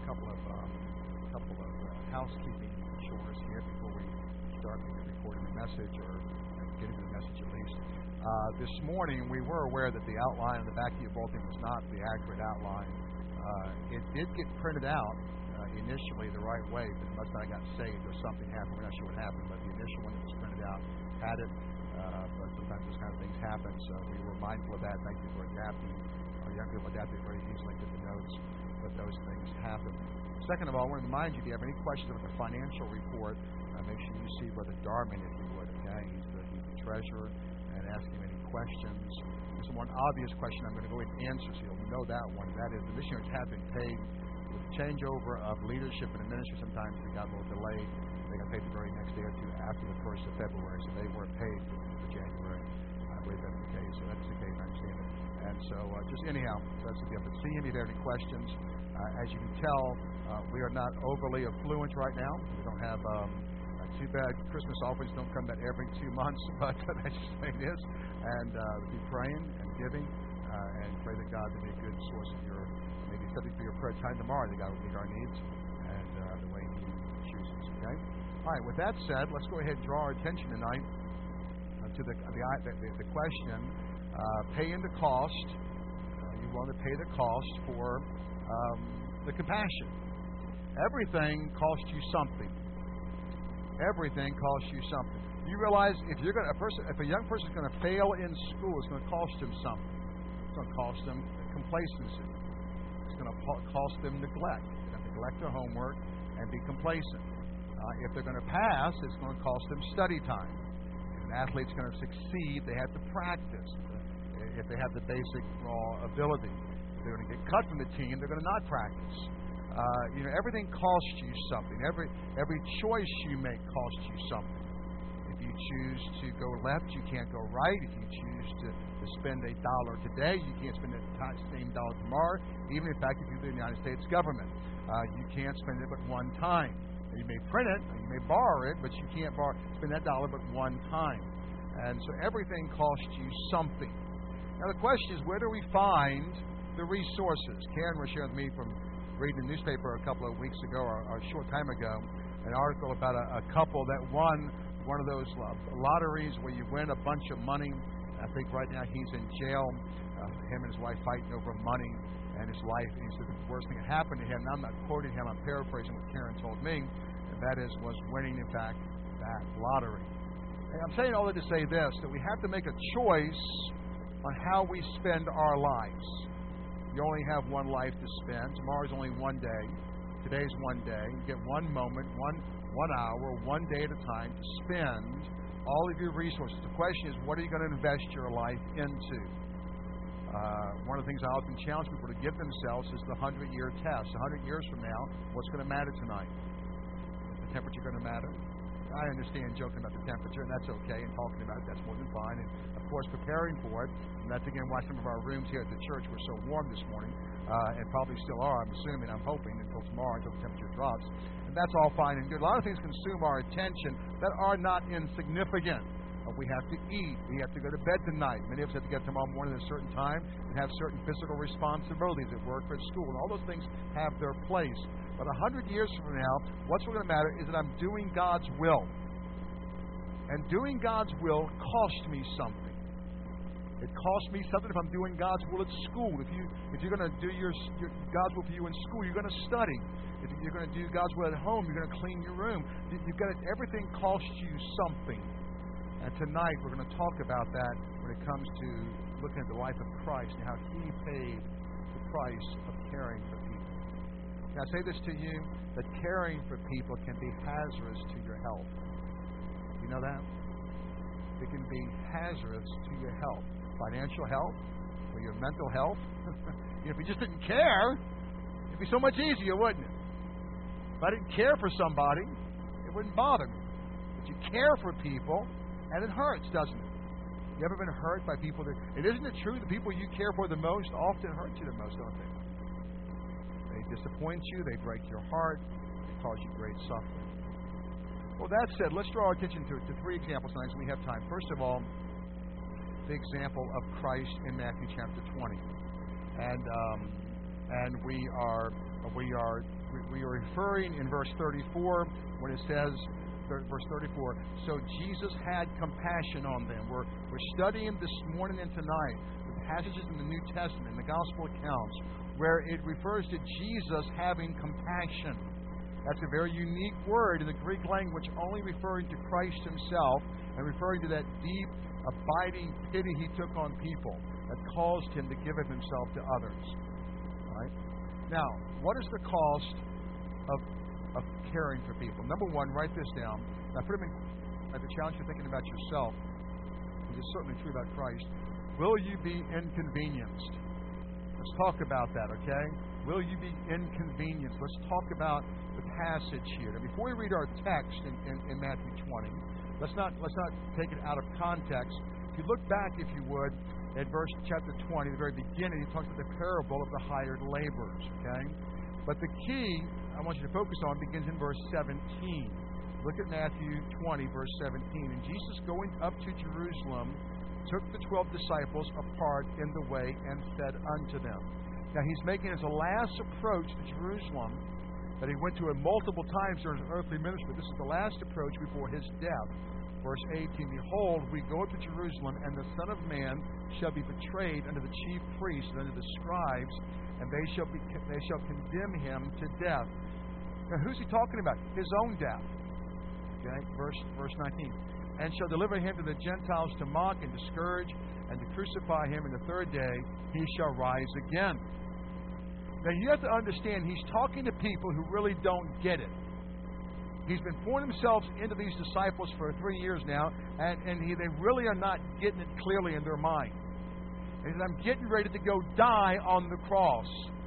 housekeeping chores here before we start recording the message, or getting to the message at least. This morning we were aware that the outline on the back of your bulletin was not the accurate outline. It did get printed out initially the right way, but it must not have got saved or something happened. We're not sure what happened, but the initial one that was printed out had it. But sometimes those kind of things happen, so we were mindful of that. Thank you for adapting. Our young people adapted very easily to the notes, but those things happen. Second of all, I want to remind you, if you have any questions about the financial report, make sure you see Brother Darman, if you would, okay? He's the treasurer, and ask him any questions. There's one obvious question I'm going to go ahead and answer, so you'll know that one. That is, the missionaries have been paid. With the changeover of leadership in the ministry, sometimes we got a little delayed. They got paid the very next day or two after the 1st of February, so they weren't paid for January. I believe that's the case, so that's the case, I understand it. And so, just anyhow, that's if you have to see him, if you have any questions. As you can tell, we are not overly affluent right now. We don't have too bad. Christmas offerings don't come that every 2 months, but that's just the way it is. And be praying and giving, and pray that God will be a good source of your, maybe subject for your prayer time tomorrow, that God will meet our needs and the way He chooses. Okay. All right. With that said, let's go ahead and draw our attention tonight to the question: paying the cost. You want to pay the cost for the compassion. Everything costs you something. Everything costs you something. You realize if a young person is going to fail in school, it's going to cost them something. It's going to cost them complacency. It's going to cost them neglect. They're going to neglect their homework and be complacent. If they're going to pass, it's going to cost them study time. If an athlete's going to succeed, they have to practice. If they have the basic raw ability, if they're going to get cut from the team, they're going to not practice. Everything costs you something. Every choice you make costs you something. If you choose to go left, you can't go right. If you choose to spend $1 today, you can't spend the same dollar tomorrow. Even in fact, if you're the United States government, you can't spend it but one time. You may print it, or you may borrow it, but you can't spend that dollar but one time. And so everything costs you something. Now the question is, where do we find the resources? Karen was sharing with me from reading the newspaper a couple of weeks ago, or a short time ago, an article about a couple that won one of those lotteries where you win a bunch of money. I think right now he's in jail. Him and his wife fighting over money and his life. And he said the worst thing that happened to him, and I'm not quoting him, I'm paraphrasing what Karen told me, and that was winning, in fact, that lottery. And I'm saying all that to say this, that we have to make a choice on how we spend our lives. You only have one life to spend. Tomorrow's only one day. Today's one day. You get one moment, one hour, one day at a time to spend all of your resources. The question is, what are you going to invest your life into? One of the things I often challenge people to give themselves is the 100-year test. 100 years from now, what's going to matter tonight? Is the temperature going to matter? I understand joking about the temperature, and that's okay, and talking about it, that's more than fine. And, of course, preparing for it. And that's, again, why some of our rooms here at the church were so warm this morning, and probably still are, I'm assuming, I'm hoping, until tomorrow, until the temperature drops. And that's all fine and good. A lot of things consume our attention that are not insignificant. We have to eat. We have to go to bed tonight. Many of us have to get tomorrow morning at a certain time and have certain physical responsibilities at work or at school. And all those things have their place. But 100 years from now, what's going to matter is that I'm doing God's will. And doing God's will costs me something. It costs me something if I'm doing God's will at school. If you're going to do your God's will for you in school, you're going to study. If you're going to do God's will at home, you're going to clean your room. Everything costs you something. And tonight we're going to talk about that when it comes to looking at the life of Christ and how He paid the price of caring for people. Can I say this to you? That caring for people can be hazardous to your health. You know that? It can be hazardous to your health. Financial health, or your mental health. If you just didn't care, it'd be so much easier, wouldn't it? If I didn't care for somebody, it wouldn't bother me. But you care for people, and it hurts, doesn't it? You ever been hurt by people that... Isn't it true the people you care for the most often hurt you the most, don't they? They disappoint you, they break your heart, they cause you great suffering. Well, that said, let's draw our attention to three examples tonight as we have time. First of all, the example of Christ in Matthew chapter 20. And And we are referring in verse 34 when it says, verse 34, so Jesus had compassion on them. We're studying this morning and tonight the passages in the New Testament, in the Gospel accounts, where it refers to Jesus having compassion. That's a very unique word in the Greek language, only referring to Christ himself and referring to that deep, abiding pity he took on people that caused him to give of himself to others. Right? Now, what is the cost of caring for people? Number one, write this down. Now, put them in at the challenge you're thinking about yourself. This is certainly true about Christ. Will you be inconvenienced? Let's talk about that, okay? Will you be inconvenienced? Let's talk about the passage here. Now, before we read our text in Matthew 20, let's not take it out of context. If you look back, if you would, at chapter 20, the very beginning, he talks about the parable of the hired laborers, okay? But the key I want you to focus on begins in verse 17. Look at Matthew 20, verse 17. And Jesus, going up to Jerusalem, took the 12 disciples apart in the way and said unto them. Now, he's making his last approach to Jerusalem that he went to multiple times during his earthly ministry. This is the last approach before his death. Verse 18, behold, we go up to Jerusalem, and the Son of Man shall be betrayed unto the chief priests and unto the scribes, and they shall condemn him to death. Now, who's he talking about? His own death. Okay, verse 19. And shall deliver him to the Gentiles to mock and to scourge and to crucify him, and the third day he shall rise again. Now, you have to understand, he's talking to people who really don't get it. He's been pouring himself into these disciples for 3 years now, and they really are not getting it clearly in their mind. He said, I'm getting ready to go die on the cross.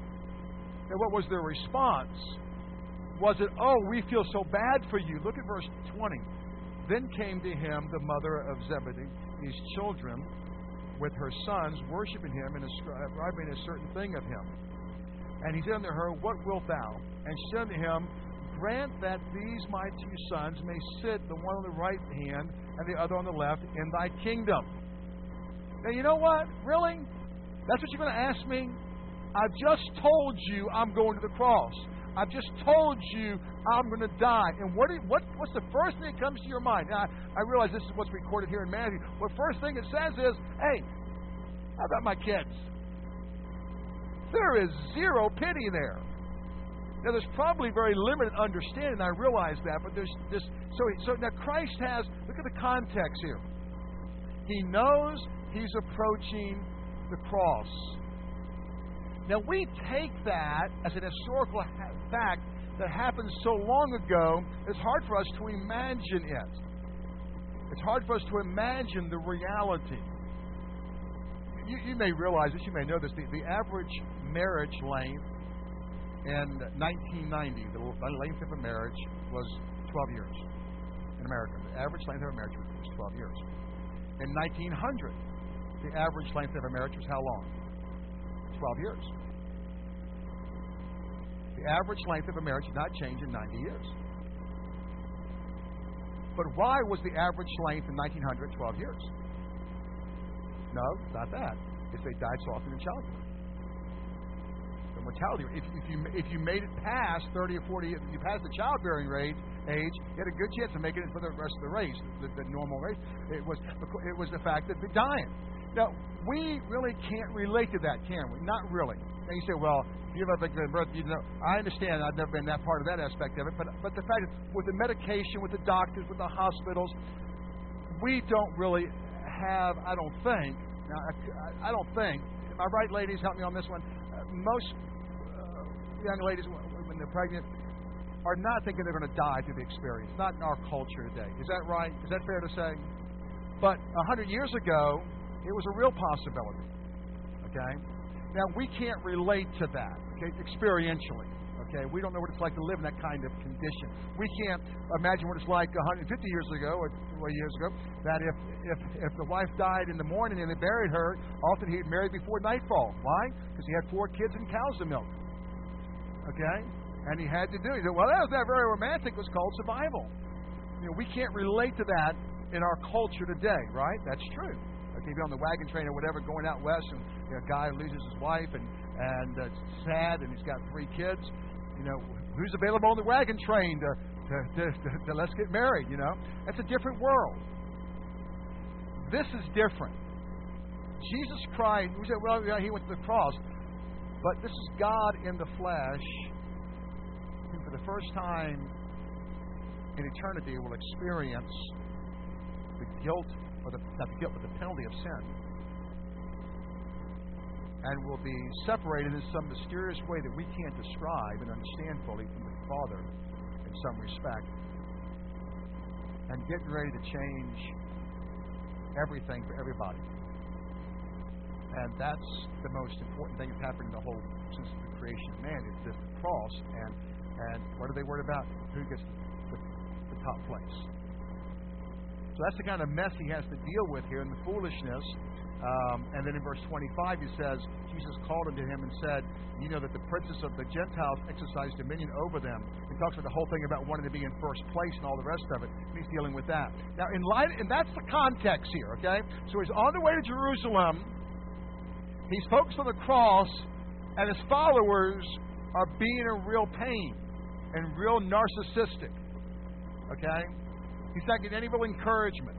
Now, what was their response? Was it, oh, we feel so bad for you? Look at verse 20. Then came to him the mother of Zebedee, his children, with her sons, worshiping him and ascribing a certain thing of him. And he said unto her, what wilt thou? And she said unto him, grant that these my two sons may sit, the one on the right hand and the other on the left, in thy kingdom. Now, you know what? Really? That's what you're going to ask me? I've just told you I'm going to the cross. I've just told you I'm going to die. And what's the first thing that comes to your mind? Now, I realize this is what's recorded here in Matthew. What first thing it says is, hey, how about my kids? There is zero pity there. Now, there's probably very limited understanding, I realize that, but there's this. So now Christ has, look at the context here. He knows he's approaching the cross. Now, we take that as an historical fact that happened so long ago, it's hard for us to imagine it. It's hard for us to imagine the reality. You may realize this, you may know this, the average marriage length in 1990, the length of a marriage was 12 years in America. The average length of a marriage was 12 years. In 1900, the average length of a marriage was how long? 12 years. The average length of a marriage did not change in 90 years. But why was the average length in 1900 12 years? No, not that. It's they died so often in childbirth. The mortality rate. If you made it past 30 or 40, if you passed the childbearing age, you had a good chance of making it for the rest of the race, the normal race. It was the fact that they're dying. Now, we really can't relate to that, can we? Not really. And you say, well, if you have a good birth, you know, I understand. I've never been that part of that aspect of it. But the fact is, with the medication, with the doctors, with the hospitals, we don't really have, I don't think, am I right, ladies? Help me on this one. Most young ladies, when they're pregnant, are not thinking they're going to die through the experience. Not in our culture today. Is that right? Is that fair to say? But 100 years ago, it was a real possibility. Okay? Now, we can't relate to that, okay, experientially. Okay? We don't know what it's like to live in that kind of condition. We can't imagine what it's like 150 years ago or 20 years ago, that if the wife died in the morning and they buried her, often he'd marry before nightfall. Why? Because he had 4 kids and cows to milk. Okay? And he had to do it. Well, that was not very romantic. It was called survival. You know, we can't relate to that in our culture today, right? That's true. Okay, if you're on the wagon train or whatever, going out west, and a guy loses his wife, and and it's sad, and he's got 3 kids. You know, who's available on the wagon train to let's get married? You know, that's a different world. This is different. Jesus Christ, we say, well, yeah, he went to the cross, but this is God in the flesh, who for the first time in eternity will experience the guilt, or not the guilt, but the penalty of sin, and will be separated in some mysterious way that we can't describe and understand fully from the Father in some respect, and getting ready to change everything for everybody. And that's the most important thing that's happened in the whole, since the creation of man, is the cross. And what are they worried about? Who gets the top place? So that's the kind of mess he has to deal with here, and the foolishness. And then in verse 25 he says, Jesus called unto him and said, you know that the princes of the Gentiles exercise dominion over them. He talks about the whole thing about wanting to be in first place and all the rest of it. And he's dealing with that. Now, and that's the context here, okay? So he's on the way to Jerusalem. He's focused on the cross, and his followers are being in real pain and real narcissistic. Okay? He's not getting any real encouragement.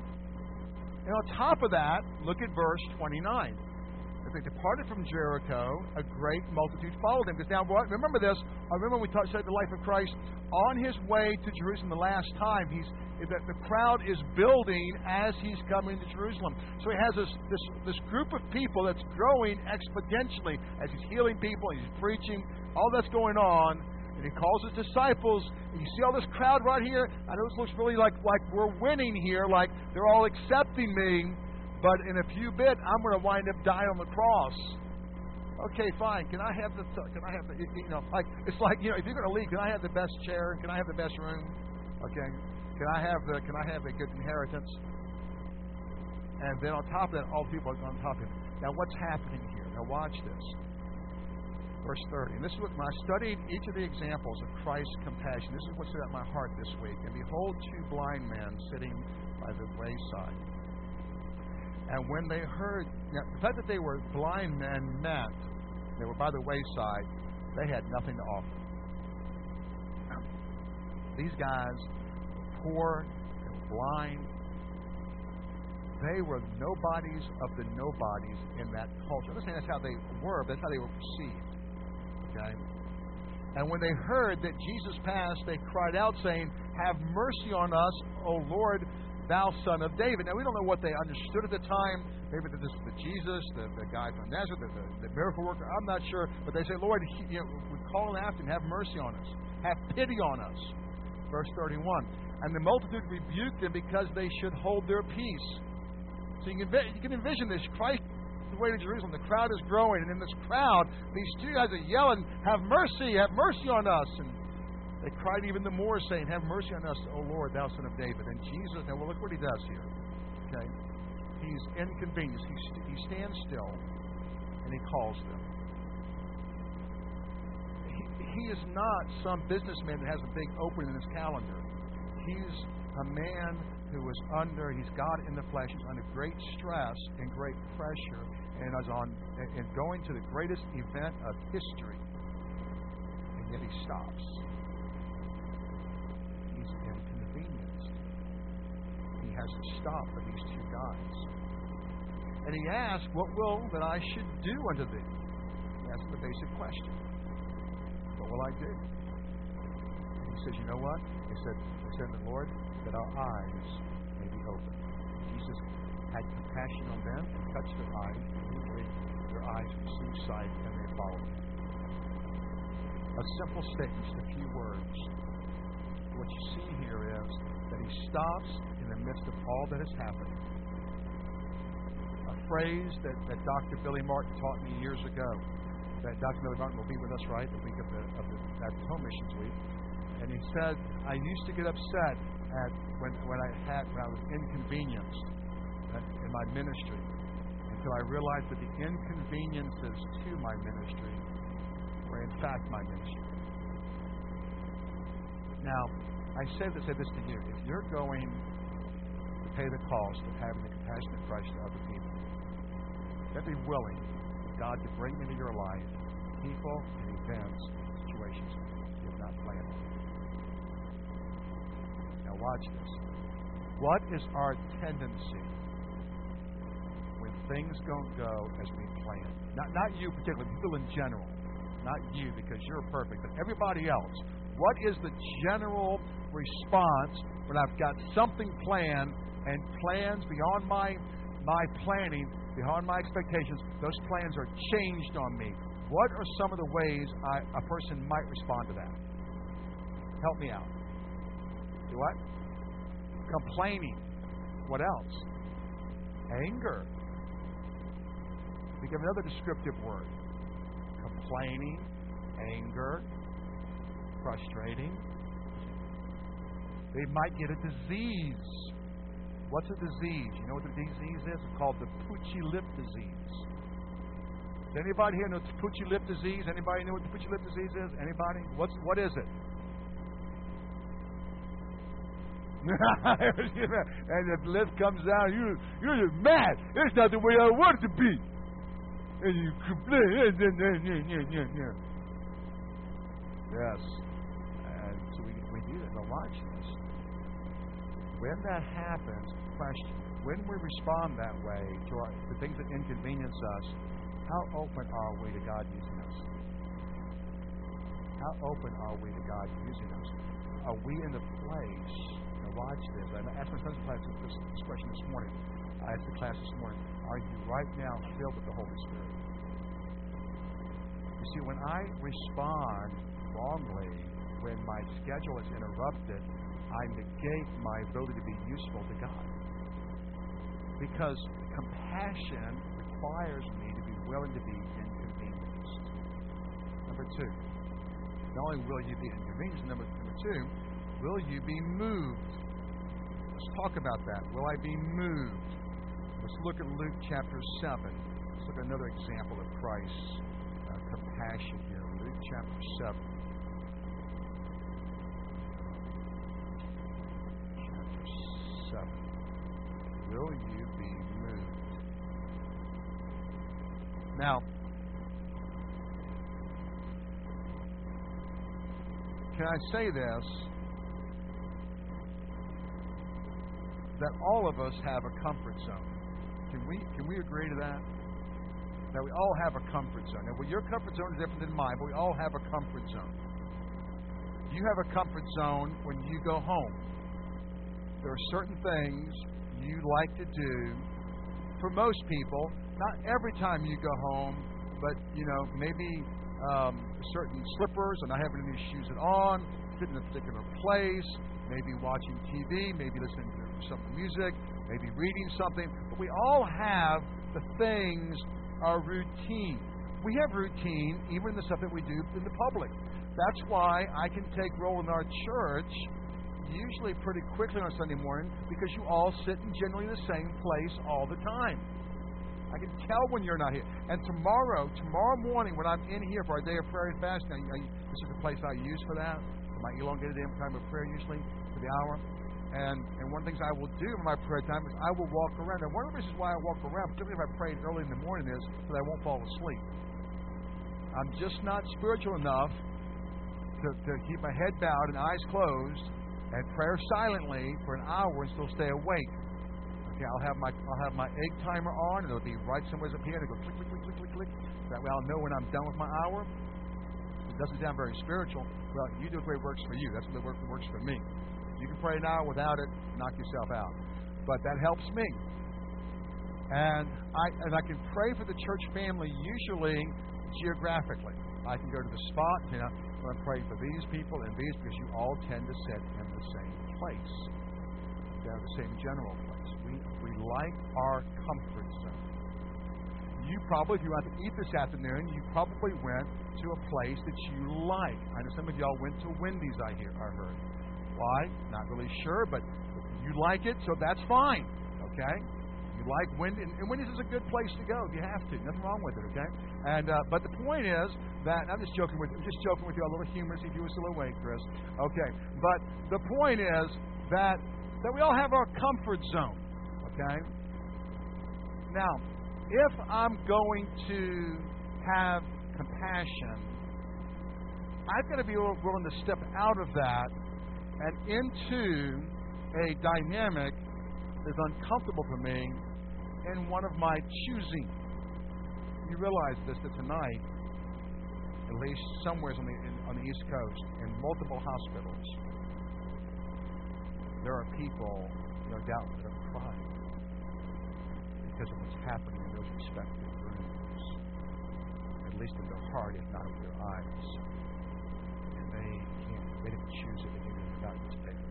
And on top of that, look at verse 29. As they departed from Jericho, a great multitude followed him. Because now, remember this. I remember when we studied the life of Christ. On his way to Jerusalem the last time, that the crowd is building as he's coming to Jerusalem. So he has this group of people that's growing exponentially as he's healing people, he's preaching, all that's going on. And he calls his disciples. And you see all this crowd right here? I know this looks really like we're winning here, like they're all accepting me. But in a few bit, I'm going to wind up dying on the cross. Okay, fine. Can I have the? You know, like it's like, you know, if you're going to leave, can I have the best chair? Can I have the best room? Okay. Can I have a good inheritance? And then on top of that, all the people are on top of him. Now, what's happening here? Now, watch this. Verse 30. And this is what, when I studied each of the examples of Christ's compassion, this is what stood out in my heart this week. And behold, 2 blind men sitting by the wayside. And when they heard, now, the fact that they were blind men meant they were by the wayside, they had nothing to offer. These guys were poor, they were blind. They were nobodies of the nobodies in that culture. I'm not saying that's how they were, but that's how they were perceived. Okay? And when they heard that Jesus passed, they cried out, saying, have mercy on us, O Lord, thou Son of David. Now, we don't know what they understood at the time. Maybe that this was the Jesus, the guy from Nazareth, the miracle worker. I'm not sure. But they say, Lord, we're calling after him. Have mercy on us. Have pity on us. Verse 31. And the multitude rebuked them because they should hold their peace. So you can envision this. Christ is the way to Jerusalem. The crowd is growing. And in this crowd, these 2 guys are yelling, have mercy on us. And they cried even the more, saying, have mercy on us, O Lord, thou Son of David. And Jesus, now look what he does here. Okay? He's inconvenienced. He stands still, and he calls them. He is not some businessman that has a big opening in his calendar. He's a man who is he's God in the flesh, he's under great stress and great pressure, and is going to the greatest event of history. And yet he stops. He's inconvenienced. He has to stop for these 2 guys. And he asks, what will that I should do unto thee? That's the basic question. What will I do? And he says, you know what? He said the Lord, that our eyes may be open. Jesus had compassion on them and touched their eyes. Immediately their eyes received sight and they followed him. A simple statement, just a few words. What you see here is that he stops in the midst of all that has happened. A phrase that Dr. Billy Martin taught me years ago. That Dr. Billy Martin will be with us, right, the week of the Baptist Home Missions Week. And he said, I used to get upset when I was inconvenienced in my ministry, until I realized that the inconveniences to my ministry were in fact my ministry. Now, I say this to you. If you're going to pay the cost of having the compassion of Christ to other people, you have to be willing to God to bring into your life people and events and situations you have not planned. Now watch this. What is our tendency when things don't go as we planned? Not you particularly, people in general. Not you because you're perfect, but everybody else. What is the general response when I've got something planned and plans beyond my planning, beyond my expectations, those plans are changed on me? What are some of the ways a person might respond to that? Help me out. Do what? Complaining. What else? Anger. Think of another descriptive word. Complaining, anger, frustrating. They might get a disease. What's a disease? You know what the disease is? It's called the poochy lip disease. Does anybody here know the poochy lip disease? Anybody know what the poochy lip disease is? Anybody? What is it? And the lip comes out, you're just mad. It's not the way I want it to be. And you complain. Yes. And so we do that. Now watch this. When that happens, question, when we respond that way to things that inconvenience us, how open are we to God using us? How open are we to God using us? Are we in the place? Now watch this. I asked my son's class this question this morning. I asked the class this morning, are you right now filled with the Holy Spirit? You see, when I respond wrongly, when my schedule is interrupted, I negate my ability to be useful to God. Because compassion requires me to be willing to be inconvenienced. Number two, not only will you be inconvenienced, number two, will you be moved? Let's talk about that. Will I be moved? Let's look at Luke chapter 7. Let's look at another example of Christ's compassion here. Luke chapter 7. Chapter 7. Will you be moved? Now, can I say this? That all of us have a comfort zone. Can we agree to that? That we all have a comfort zone. Now, well, your comfort zone is different than mine, but we all have a comfort zone. You have a comfort zone when you go home. There are certain things you like to do. For most people, not every time you go home, but maybe certain slippers and not having any shoes on, sitting in a particular place, maybe watching TV, maybe listening to some music, maybe reading something. But we all have the things, our routine. We have routine even in the stuff that we do in the public. That's why I can take roll in our church usually pretty quickly on Sunday morning, because you all sit in generally the same place all the time. I can tell when you're not here. And tomorrow morning when I'm in here for our day of prayer and fasting, this is the place I use for that, for my elongated time of prayer usually, for the hour. And one of the things I will do in my prayer time is I will walk around. And one of the reasons why I walk around, particularly if I pray early in the morning, is that I won't fall asleep. I'm just not spiritual enough to keep my head bowed and eyes closed and prayer silently for an hour and still stay awake. Okay, I'll have my egg timer on, and it'll be right somewhere up here, and it'll go click, click, click, click, click, click. That way I'll know when I'm done with my hour. It doesn't sound very spiritual. Well, you do the way it works for you. That's the way it works for me. You can pray an hour without it, knock yourself out. But that helps me. And I can pray for the church family usually geographically. I can go to the spot, I'm praying for these people and these, because you all tend to sit in the same place. They're the same general place. We like our comfort zone. You probably, if you went to eat this afternoon, you probably went to a place that you like. I know some of y'all went to Wendy's, I heard. Why? Not really sure, but you like it, so that's fine. Okay? You like Wendy's, and Wendy's is a good place to go if you have to. Nothing wrong with it, okay? And but the point is that I'm just joking with you, a little humorous if you were still awake, Chris. Okay. But the point is that we all have our comfort zone. Okay? Now, if I'm going to have compassion, I've got to be willing to step out of that and into a dynamic that is uncomfortable for me and one of my choosing. You realize this, that tonight, at least somewhere on the East Coast, in multiple hospitals, there are people, no doubt, that are crying because of what's happening in those respective rooms, at least in their heart, if not with their eyes. And they didn't choose it, they didn't forgot it's there.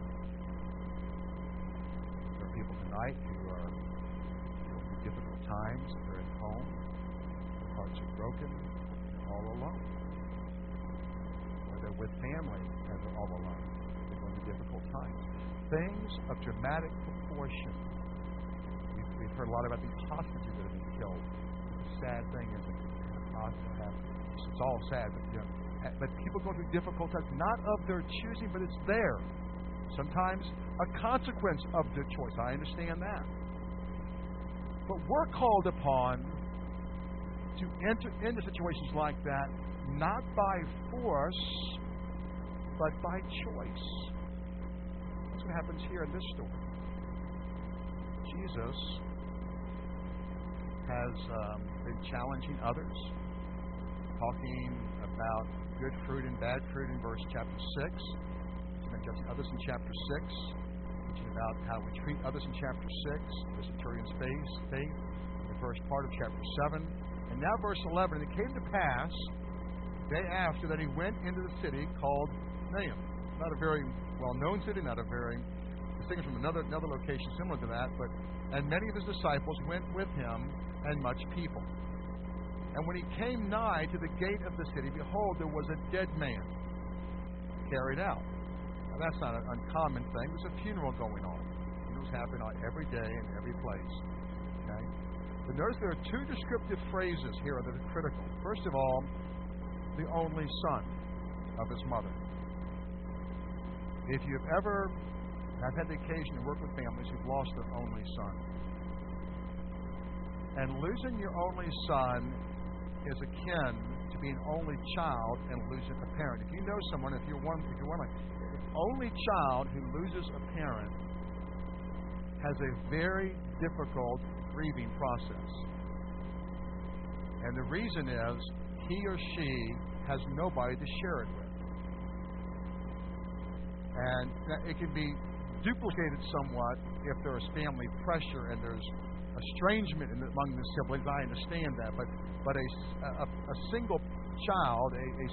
There are people tonight who are going through difficult times, they're at home, their hearts are broken, they're all alone. Or they're with family and they're all alone. They're going through difficult times. Things of dramatic proportion. We've heard a lot about these hostages that have been killed. The sad thing is it's all sad, but people go through difficult times, not of their choosing, but it's there. Sometimes a consequence of their choice. I understand that. But we're called upon to enter into situations like that, not by force, but by choice. That's what happens here in this story. Jesus has been challenging others, talking about good fruit and bad fruit in chapter 6. He's been judging others in chapter 6, teaching about how we treat others in chapter 6, the centurion's faith in the first part of chapter 7. And now verse 11, and it came to pass, the day after, that he went into the city called Nain. Not a very well-known city, not a very distinguished from another location similar to that, and many of his disciples went with him, and much people. And when he came nigh to the gate of the city, behold, there was a dead man carried out. Now that's not an uncommon thing. There's a funeral going on. Funerals happen on every day in every place. Okay? But notice there are two descriptive phrases here that are critical. First of all, the only son of his mother. If you've ever had the occasion to work with families who've lost their only son, and losing your only son is akin to being an only child and losing a parent. If you know someone, if you're one like only child who loses a parent has a very difficult grieving process. And the reason is he or she has nobody to share it with. And it can be duplicated somewhat if there is family pressure and there's estrangement among the siblings. I understand that, but a single child,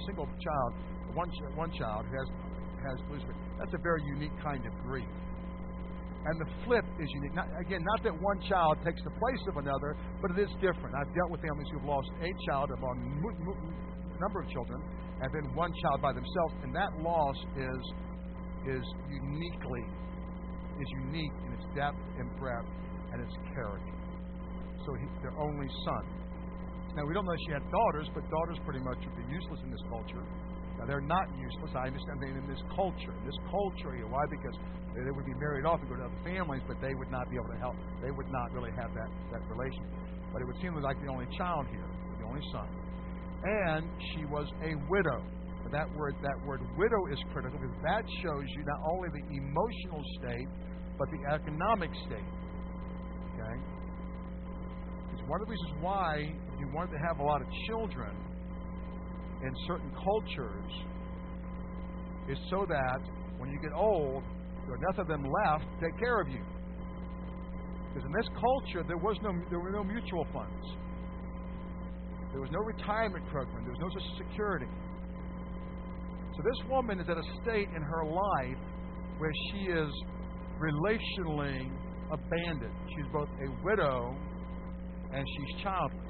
one child who has losing, that's a very unique kind of grief. And the flip is unique. Not that one child takes the place of another, but it is different. I've dealt with families who've lost a child among a number of children, and then one child by themselves, and that loss is unique in its depth and breadth and its character. So their only son. Now we don't know if she had daughters, but daughters pretty much would be useless in this culture. Now they're not useless. I understand in this culture. Why? Because they would be married off and go to other families, but they would not be able to help. They would not really have that relation. But it would seem like the only child here, the only son. And she was a widow. That word widow is critical because that shows you not only the emotional state, but the economic state. Okay? Because one of the reasons why you wanted to have a lot of children in certain cultures is so that when you get old, there are enough of them left to take care of you. Because in this culture, there were no mutual funds. There was no retirement program. There was no Social Security. So this woman is at a state in her life where she is relationally abandoned. She's both a widow and she's childless.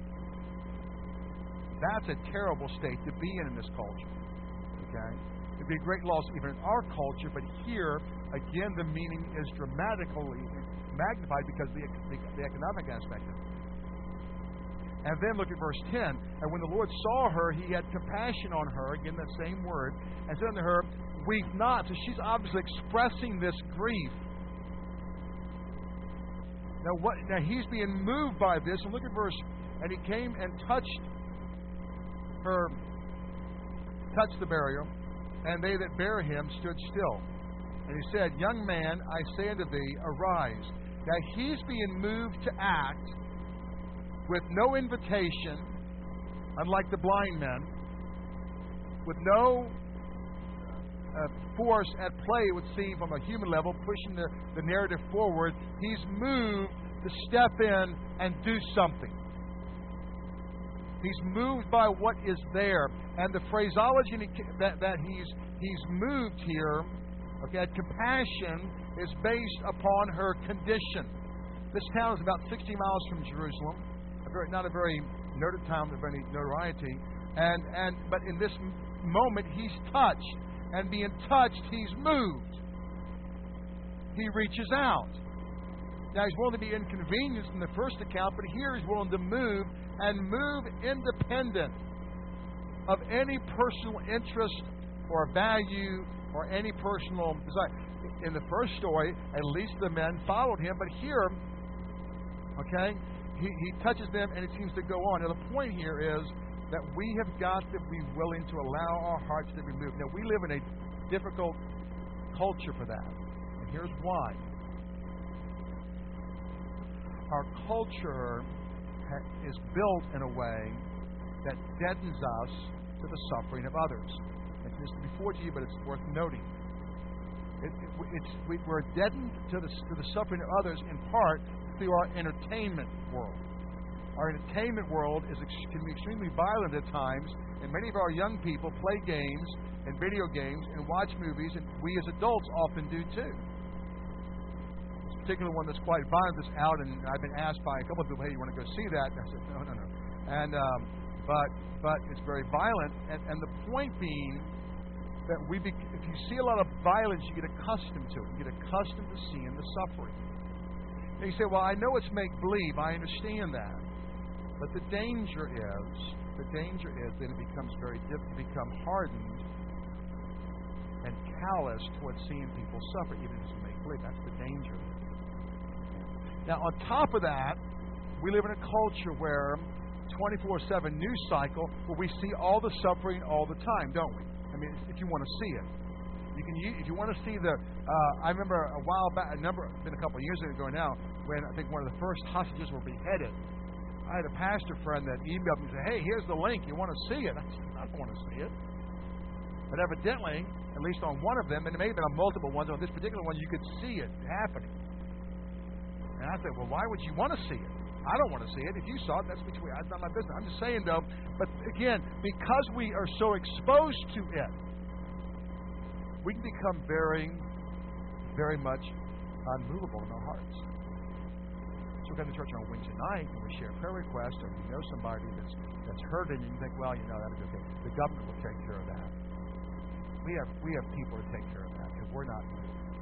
That's a terrible state to be in this culture. Okay? It'd be a great loss even in our culture, but here, again, the meaning is dramatically magnified because of the economic aspect of it. And then look at verse 10. And when the Lord saw her, he had compassion on her, again that same word, and said unto her, weep not. So she's obviously expressing this grief. Now he's being moved by this. And look at verse. And he came and touched the barrier, and they that bare him stood still. And he said, Young man, I say unto thee, arise. Now he's being moved to act with no invitation, unlike the blind men, with no force at play, it would seem, from a human level, pushing the narrative forward. He's moved to step in and do something. He's moved by what is there. And the phraseology that he's moved here, okay, at compassion, is based upon her condition. This town is about 60 miles from Jerusalem. Not a very noted town of any notoriety. But in this moment, he's touched. And being touched, he's moved. He reaches out. Now, he's willing to be inconvenienced in the first account, but here he's willing to move and move independent of any personal interest or value or any personal desire. In the first story, at least the men followed him, but here, okay, he touches them and it seems to go on. Now, the point here is that we have got to be willing to allow our hearts to be moved. Now, we live in a difficult culture for that, and here's why. Our culture is built in a way that deadens us to the suffering of others. It's just before to you, but it's worth noting. We're deadened to the suffering of others in part through our entertainment world. Our entertainment world can be extremely violent at times, and many of our young people play games and video games and watch movies, and we as adults often do too. This particular one that's quite violent is out, and I've been asked by a couple of people, "Hey, you want to go see that?" And I said, "No." And but it's very violent, and the point being that if you see a lot of violence, you get accustomed to it. You get accustomed to seeing the suffering. And you say, "Well, I know it's make believe. I understand that." But the danger is that it becomes very difficult to become hardened and callous towards seeing people suffer, even if it's make believe. That's the danger. Now, on top of that, we live in a culture where 24/7 news cycle, where we see all the suffering all the time, don't we? I mean, if you want to see it, if you want to see the. I remember a while back, been a couple of years ago now, when I think one of the first hostages were beheaded. I had a pastor friend that emailed me and said, "Hey, here's the link. You want to see it?" I said, "I don't want to see it." But evidently, at least on one of them, and it may have been on multiple ones, on this particular one, you could see it happening. And I said, "Well, why would you want to see it?" I don't want to see it. If you saw it, that's not my business. I'm just saying, though, but again, because we are so exposed to it, we can become very, very much unmovable in our hearts. So we come to church on Wednesday night and we share a prayer request, or you know somebody that's hurting, and you think, "Well, that'll be okay. The government will take care of that." We have people to take care of that because we're not.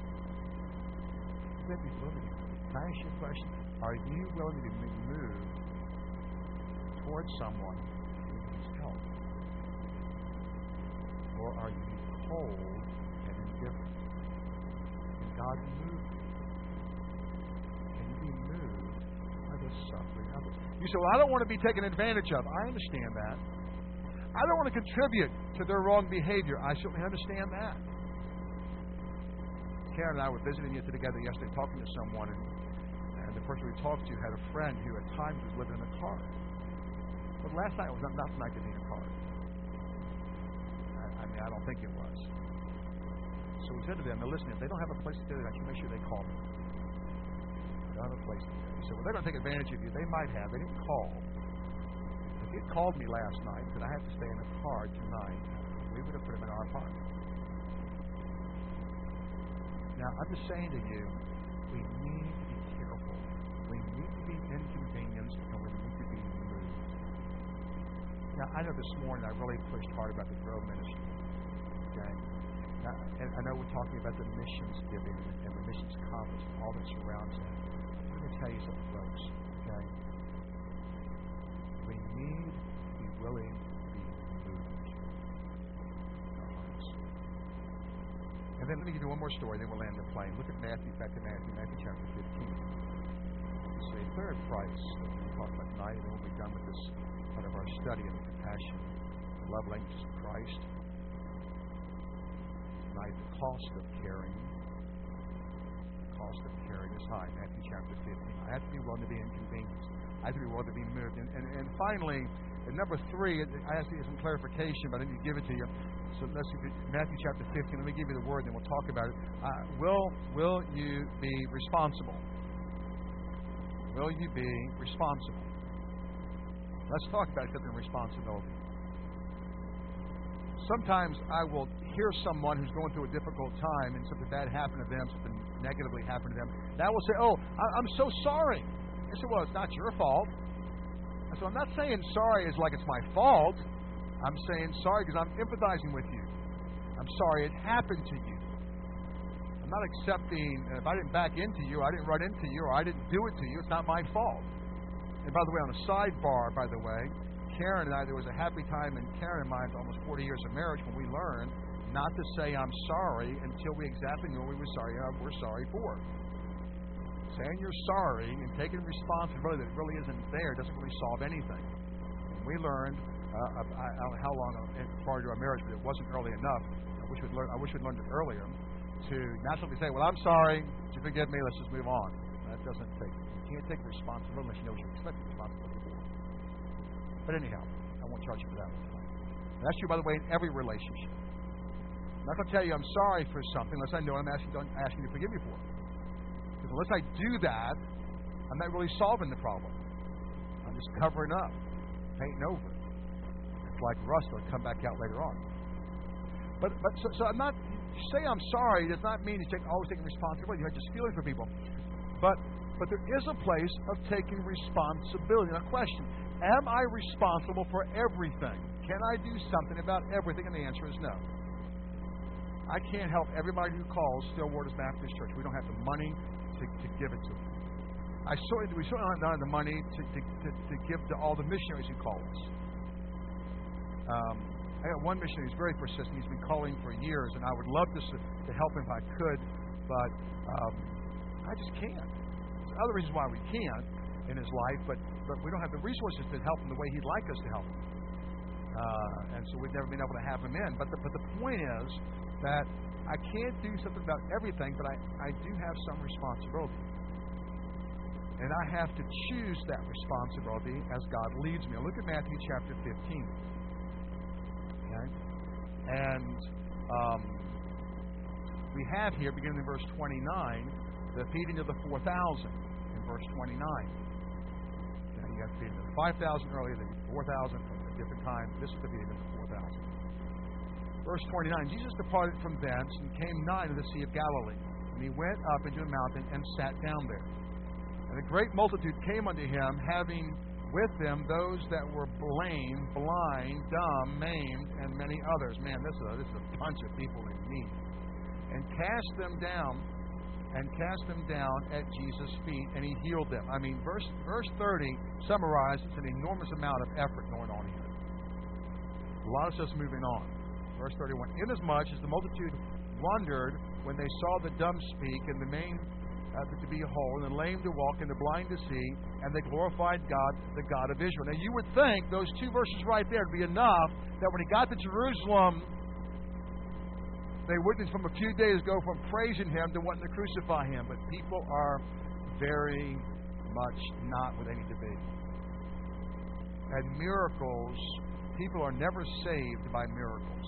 Can I ask you a question? Are you willing to be moved towards someone who needs help? Or are you cold and indifferent? Can God move you? Can you be moved by the suffering of others? You say, "Well, I don't want to be taken advantage of." I understand that. I don't want to contribute to their wrong behavior. I certainly understand that. Karen and I were visiting together yesterday, talking to someone, and the person we talked to had a friend who at times was living in a car. But last night was not the night to be in a car. I don't think it was. So we said to them, "Now listen, if they don't have a place to stay tonight, you make sure they call me. They don't have a place to stay." He said, "Well, they're going to take advantage of you." They might have. They didn't call. If he had called me last night and said, "I have to stay in the car tonight," we would have put him in our apartment. Now, I'm just saying to you, we need to be careful. We need to be inconvenienced, and we need to be moved. Now, I know this morning I really pushed hard about the Grow Ministry. Okay? Now, and I know we're talking about the missions giving and the missions conference and all that surrounds that. Let me tell you something, folks. Okay? We need to be willing to be moved in our hearts. And then let me give you one more story, then we'll land the plane. Look at Matthew, back to Matthew chapter 15. a third price that we'll talk about tonight, and we'll be done with this part of our study in the compassion, the love languages of Christ. Tonight, the cost of caring. The cost of caring is high. Matthew chapter 15. I have to be willing to be inconvenienced. I have to be willing to be moved. And finally, at number 3, I asked you some clarification, but I need to give it to you. So let's see, Matthew chapter 15. Let me give you the word, then we'll talk about it. Will you be responsible? Will you be responsible? Let's talk about accepting responsibility. Sometimes I will hear someone who's going through a difficult time and something bad happened to them, something negatively happened to them, and I will say, "Oh, I'm so sorry." I said, "Well, it's not your fault." I said, "I'm not saying sorry is like it's my fault. I'm saying sorry because I'm empathizing with you. I'm sorry it happened to you. I'm not accepting, if I didn't back into you, I didn't run into you, or I didn't do it to you, it's not my fault." And by the way, on a sidebar, by the way, Karen and I, there was a happy time in Karen and mine's almost 40 years of marriage when we learned not to say I'm sorry until we exactly knew what we're sorry for. Saying you're sorry and taking responsibility that really isn't there doesn't really solve anything. And we learned, I don't know how long prior to our marriage, but it wasn't early enough. I wish we'd learned it earlier to not simply say, "Well, I'm sorry, would you forgive me, let's just move on." That doesn't take, you can't take responsibility unless you know what you're expecting responsibility for. But anyhow, I won't charge you for that one tonight. And that's true, by the way, in every relationship. I'm not going to tell you I'm sorry for something unless I know I'm asking you to forgive me for it. Because unless I do that, I'm not really solving the problem. I'm just covering up, painting over it. It's like rust that'll come back out later on. So I'm not. You say I'm sorry does not mean you're always taking responsibility. You have just feeling for people. But there is a place of taking responsibility. Now, question: am I responsible for everything? Can I do something about everything? And the answer is no. I can't help everybody who calls Still Waters Baptist Church. We don't have the money to give it to them. We certainly don't have the money to give to all the missionaries who call us. I got one missionary who's very persistent. He's been calling for years, and I would love to help him if I could, but I just can't. There's other reasons why we can't in his life, but we don't have the resources to help him the way he'd like us to help him. And so we've never been able to have him in. But the point is that I can't do something about everything, but I do have some responsibility. And I have to choose that responsibility as God leads me. Look at Matthew chapter 15. Okay? And we have here, beginning in verse 29, the feeding of the 4,000 in verse 29. Okay, you have to feed the 5,000 earlier, then 4,000 at a different time. This is the feeding of the 4,000. Verse 29, Jesus departed from thence and came nigh to the Sea of Galilee. And he went up into a mountain and sat down there. And a great multitude came unto him, having with them those that were lame, blind, dumb, maimed, and many others. Man, this is a bunch of people in need. And cast them down at Jesus' feet, and he healed them. I mean, verse 30 summarizes an enormous amount of effort going on here. A lot of stuff's moving on. Verse 31, inasmuch as the multitude wondered when they saw the dumb speak, and the maimed to be whole, and the lame to walk, and the blind to see, and they glorified God, the God of Israel. Now you would think those two verses right there would be enough that when he got to Jerusalem, they witnessed from a few days ago from praising him to wanting to crucify him. But people are very much not what they need to be. And miracles, people are never saved by miracles.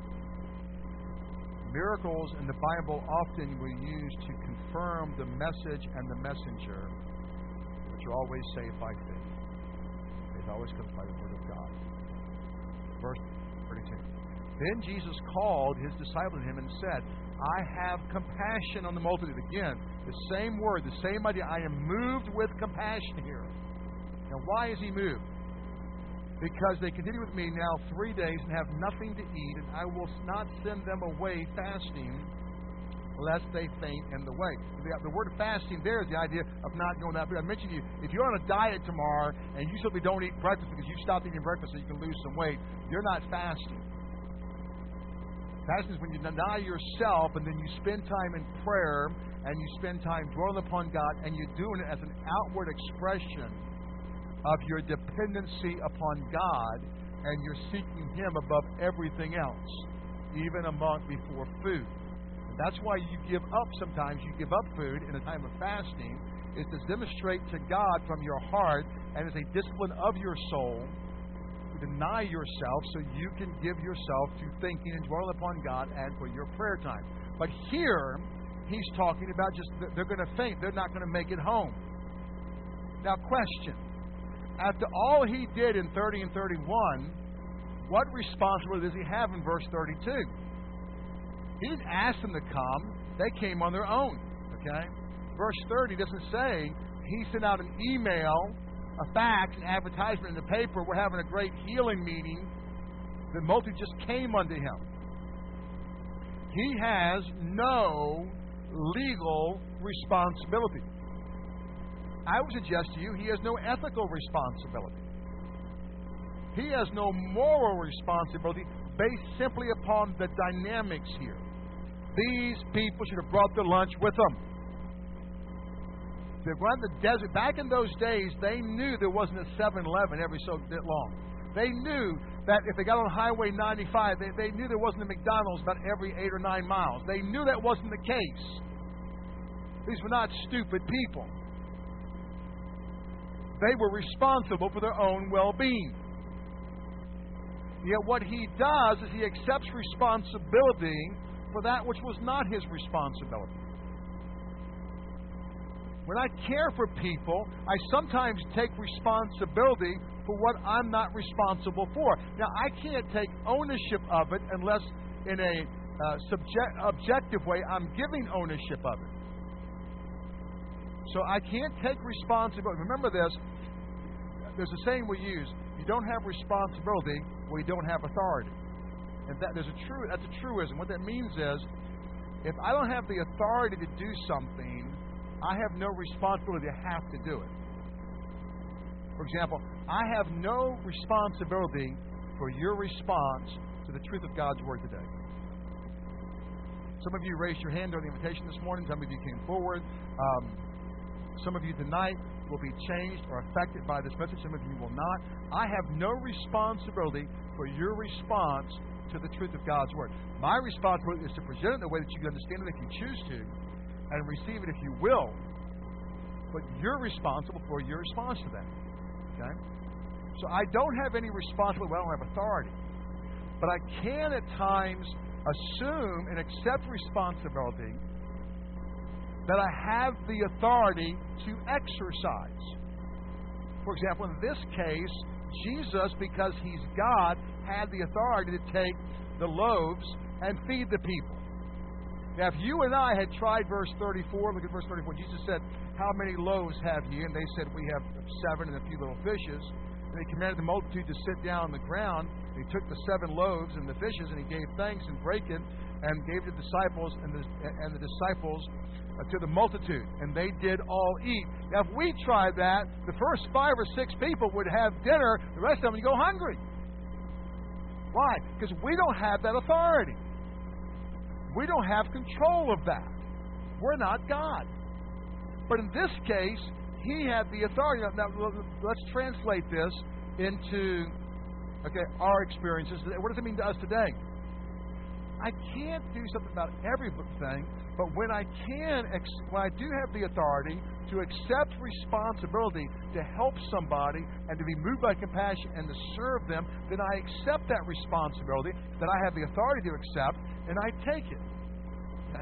Miracles in the Bible often were used to confirm the message and the messenger, which are always saved by faith. Faith always comes by the word of God. Verse 32. Then Jesus called his disciples to him and said, I have compassion on the multitude. Again, the same word, the same idea. I am moved with compassion here. Now, why is he moved? Because they continue with me now 3 days and have nothing to eat, and I will not send them away fasting, lest they faint in the way. The word fasting there is the idea of not going that food. I mentioned to you, if you're on a diet tomorrow and you simply don't eat breakfast because you stopped eating breakfast so you can lose some weight, you're not fasting. Fasting is when you deny yourself and then you spend time in prayer and you spend time dwelling upon God, and you're doing it as an outward expression of your dependency upon God, and you're seeking Him above everything else, even before food. And that's why you give up sometimes. You give up food in a time of fasting, is to demonstrate to God from your heart, and as a discipline of your soul, to deny yourself so you can give yourself to thinking and dwelling upon God and for your prayer time. But here, He's talking about just they're going to faint. They're not going to make it home. Now, question. After all He did in 30 and 31, what responsibility does He have in verse 32? He didn't ask them to come. They came on their own. Okay? Verse 30 doesn't say He sent out an email, a fax, an advertisement in the paper, we're having a great healing meeting. The multitude just came unto Him. He has no legal responsibility. I would suggest to you, He has no ethical responsibility. He has no moral responsibility based simply upon the dynamics here. These people should have brought their lunch with them. They're going to the desert. Back in those days, they knew there wasn't a 7-Eleven every so bit long. They knew that if they got on Highway 95, they knew there wasn't a McDonald's about every 8 or 9 miles. They knew that wasn't the case. These were not stupid people. They were responsible for their own well-being. Yet what He does is He accepts responsibility for that which was not His responsibility. When I care for people, I sometimes take responsibility for what I'm not responsible for. Now, I can't take ownership of it unless in a objective way I'm giving ownership of it. So I can't take responsibility. Remember this, there's a saying we use, you don't have responsibility where you don't have authority. And that's a truism. What that means is, if I don't have the authority to do something, I have no responsibility to have to do it. For example, I have no responsibility for your response to the truth of God's Word today. Some of you raised your hand during the invitation this morning. Some of you came forward. Some of you tonight will be changed or affected by this message. Some of you will not. I have no responsibility for your response to the truth of God's Word. My responsibility is to present it in a way that you can understand it if you choose to, and receive it if you will. But you're responsible for your response to that. Okay? So I don't have any responsibility. Well, I don't have authority. But I can at times assume and accept responsibility that I have the authority to exercise. For example, in this case, Jesus, because He's God, had the authority to take the loaves and feed the people. Now, if you and I had tried verse 34, look at verse 34. Jesus said, how many loaves have ye? And they said, we have 7 and a few little fishes. And He commanded the multitude to sit down on the ground. He took the 7 loaves and the fishes, and He gave thanks and brake it, and gave to the disciples, and the disciples to the multitude. And they did all eat. Now, if we tried that, the first 5 or 6 people would have dinner. The rest of them would go hungry. Why? Because we don't have that authority. We don't have control of that. We're not God. But in this case, He had the authority. Now let's translate this into our experiences. What does it mean to us today? I can't do something about everything, but when I do have the authority to accept responsibility to help somebody and to be moved by compassion and to serve them, then I accept that responsibility that I have the authority to accept, and I take it. Okay?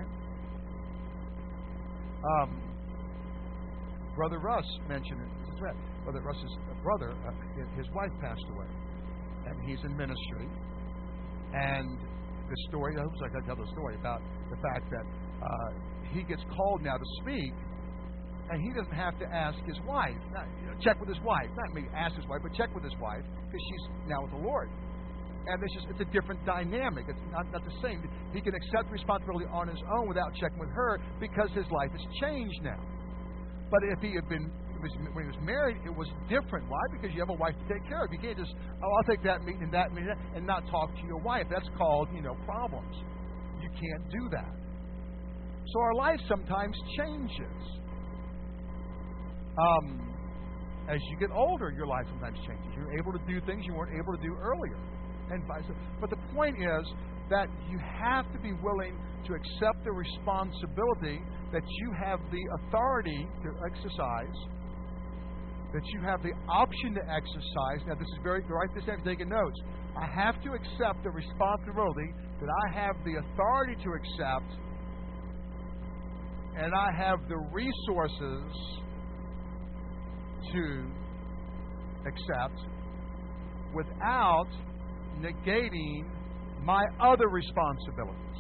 Brother Russ mentioned it. Brother Russ's brother, his wife passed away, and he's in ministry. And the story, I hope I can tell the story about the fact that he gets called now to speak, and he doesn't have to ask his wife. Check with his wife. Not maybe ask his wife, but check with his wife, because she's now with the Lord. And it's a different dynamic. It's not the same. He can accept responsibility on his own without checking with her because his life has changed now. But if he had been when he was married, it was different. Why? Because you have a wife to take care of. You can't just, I'll take that meeting and that meeting and not talk to your wife. That's called, problems. You can't do that. So our life sometimes changes. As you get older, your life sometimes changes. You're able to do things you weren't able to do earlier, and vice versa. But the point is that you have to be willing to accept the responsibility that you have the authority to exercise, that you have the option to exercise. Now, this is write this down if you're taking notes. I have to accept the responsibility that I have the authority to accept, and I have the resources to accept without negating my other responsibilities.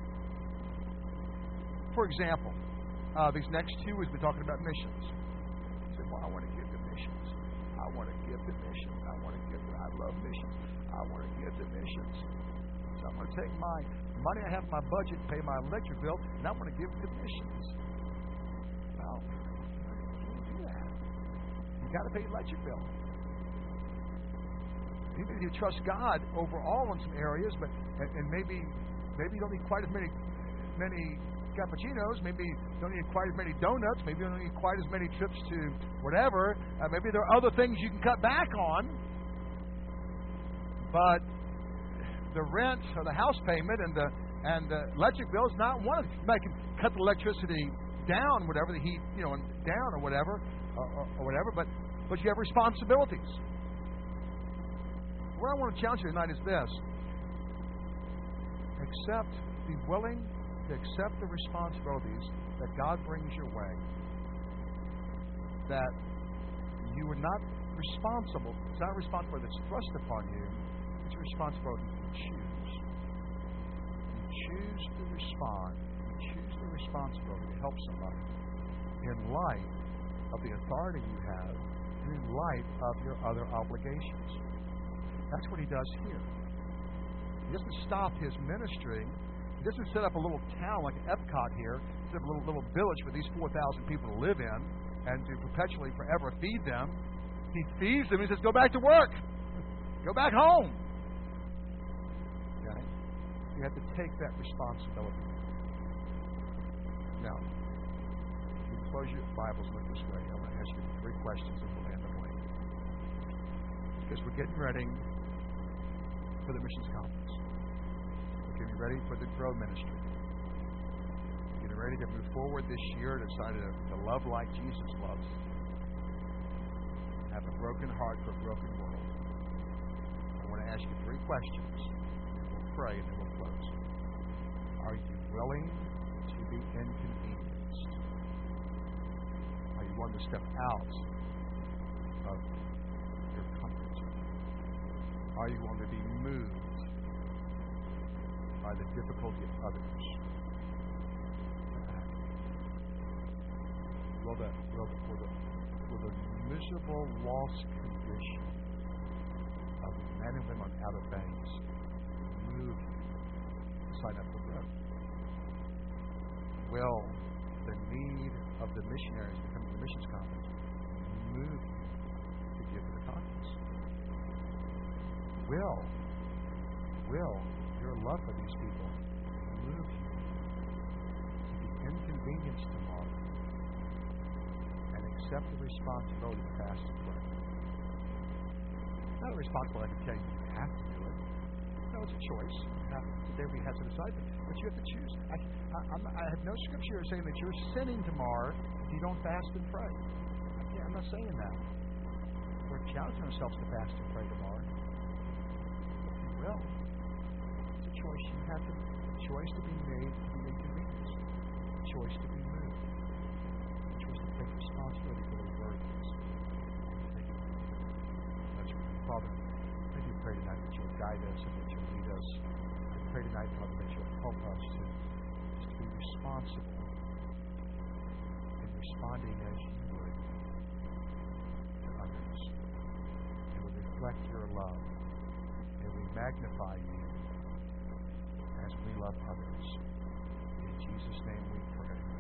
For example, these next 2 weeks we're talking about missions. You say, well, I want to give to missions. I want to give to missions. I love missions. I want to give to missions. So I'm going to take my money I have in my budget, pay my electric bill, and I want to give it to missions. Well, you can't do that. You got to pay your electric bill. Even if you trust God overall in some areas, but and maybe you don't need quite as many cappuccinos, maybe you don't need quite as many donuts, maybe you don't need quite as many trips to whatever. Maybe there are other things you can cut back on, but the rent or the house payment and the electric bill is not one of them. You might cut the electricity down, whatever, the heat, down or whatever, or whatever, but you have responsibilities. What I want to challenge you tonight is this. Be willing to accept the responsibilities that God brings your way, that you are not responsible. It's not a responsibility that's thrust upon you. It's a responsibility you choose. You choose to respond. You choose the responsibility to help somebody in light of the authority you have and in light of your other obligations. That's what he does here. He doesn't stop his ministry. He doesn't set up a little town like Epcot here, set up a little village for these 4,000 people to live in and to perpetually forever feed them. He feeds them. He says, go back to work. Go back home. Okay? You have to take that responsibility. Now, you can close your Bibles and look this way. I want to ask you 3 questions and we'll end the plane. Because we're getting ready for the missions conference. We're getting ready for the Grow Ministry. We're getting ready to move forward this year, decided to love like Jesus loves. Have a broken heart for a broken world. I want to ask you 3 questions. And we'll pray and then we'll close. Are you willing to be inconvenienced? Are you willing to step out of your comfort zone? Are you going to be moved by the difficulty of others? Will the miserable, lost condition of men and women out of Banks move you to sign up for growth? Will the need of the missionaries to come to the missions conference move you to give to the conference? Will your love for these people move you to be inconvenienced tomorrow and accept the responsibility to fast and pray? It's not a responsibility I can tell you you have to do it. No, it's a choice. Today we have to decide, but you have to choose. I have no scripture saying that you're sinning tomorrow if you don't fast and pray. I'm not saying that. We're challenging ourselves to fast and pray tomorrow. Well, it's a choice you have to. A choice to be made to be inconvenienced. A choice to be moved. A choice to take responsibility for the burdens. Let's pray. Father, I do pray tonight that you'll guide us and that you'll lead us. I pray tonight, Father, that you'll help us to be responsible in responding as you would to others. And we reflect your love. And we magnify you as we love others. In Jesus' name we pray.